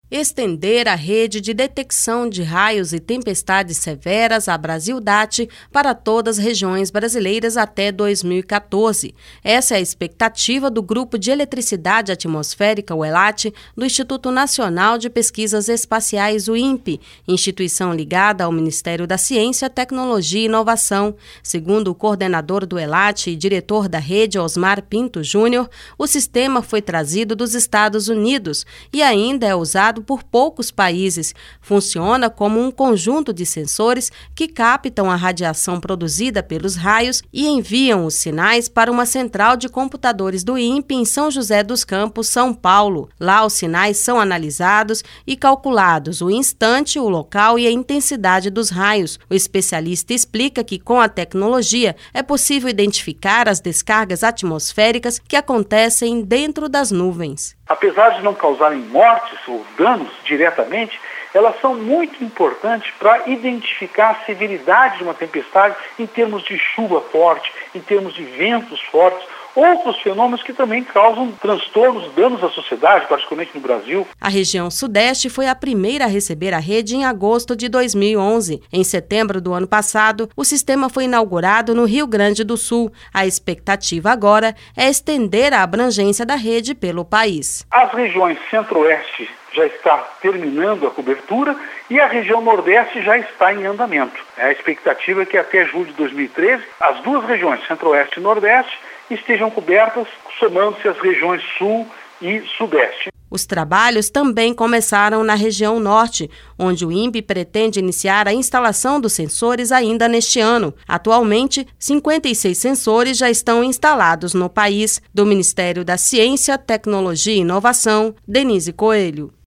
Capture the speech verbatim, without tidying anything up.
Estender a rede de detecção de raios e tempestades severas, a Brasil-DAT, para todas as regiões brasileiras até dois mil e quatorze. Essa é a expectativa do Grupo de Eletricidade Atmosférica, o ELAT, do Instituto Nacional de Pesquisas Espaciais, o INPE, instituição ligada ao Ministério da Ciência, Tecnologia e Inovação. Segundo o coordenador do ELAT e diretor da rede, Osmar Pinto Júnior, o sistema foi trazido dos Estados Unidos e ainda é usado por poucos países. Funciona como um conjunto de sensores que captam a radiação produzida pelos raios e enviam os sinais para uma central de computadores do INPE em São José dos Campos, São Paulo. Lá os sinais são analisados e calculados o instante, o local e a intensidade dos raios. O especialista explica que com a tecnologia é possível identificar as descargas atmosféricas que acontecem dentro das nuvens. Apesar de não causarem mortes ou danos diretamente, elas são muito importantes para identificar a severidade de uma tempestade em termos de chuva forte, em termos de ventos fortes, outros fenômenos que também causam transtornos, danos à sociedade, particularmente no Brasil. A região Sudeste foi a primeira a receber a rede em agosto de dois mil e onze. Em setembro do ano passado, o sistema foi inaugurado no Rio Grande do Sul. A expectativa agora é estender a abrangência da rede pelo país. As regiões Centro-Oeste já está terminando a cobertura e a região Nordeste já está em andamento. A expectativa é que até julho de dois mil e treze, as duas regiões, Centro-Oeste e Nordeste, estejam cobertas, somando-se as regiões Sul e Sudeste. Os trabalhos também começaram na região Norte, onde o INPE pretende iniciar a instalação dos sensores ainda neste ano. Atualmente, cinquenta e seis sensores já estão instalados no país. Do Ministério da Ciência, Tecnologia e Inovação, Denise Coelho.